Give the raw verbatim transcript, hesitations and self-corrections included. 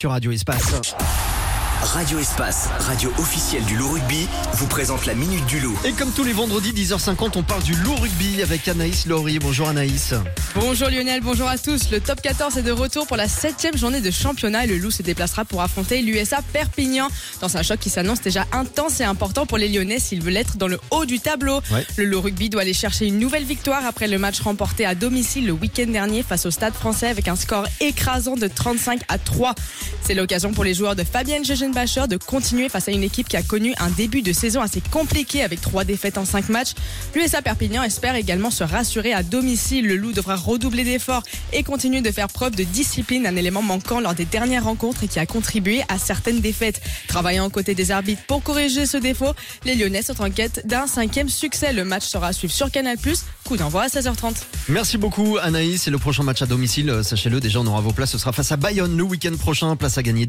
sur Radio Espace. Radio Espace, radio officielle du Loup Rugby, vous présente la Minute du Loup. Et comme tous les vendredis, dix heures cinquante, on parle du Loup Rugby avec Anaïs Laurie. Bonjour Anaïs. Bonjour Lionel, bonjour à tous. Le top quatorze est de retour pour la septième journée de championnat et le Loup se déplacera pour affronter l'U S A Perpignan dans un choc qui s'annonce déjà intense et important pour les Lyonnais s'ils veulent être dans le haut du tableau. Ouais. Le Loup Rugby doit aller chercher une nouvelle victoire après le match remporté à domicile le week-end dernier face au Stade Français avec un score écrasant de trente-cinq à trois. C'est l'occasion pour les joueurs de Fabienne Jegenbacher de continuer face à une équipe qui a connu un début de saison assez compliqué avec trois défaites en cinq matchs. L'U S A Perpignan espère également se rassurer à domicile. Le Loup devra redoubler d'efforts et continuer de faire preuve de discipline, un élément manquant lors des dernières rencontres et qui a contribué à certaines défaites. Travaillant aux côtés des arbitres pour corriger ce défaut, les Lyonnais sont en quête d'un cinquième succès. Le match sera à suivre sur Canal plus, coup d'envoi à seize heures trente. Merci beaucoup Anaïs. Et le prochain match à domicile, sachez-le, déjà on aura vos places. Ce sera face à Bayonne le week-end prochain. Place à gagner.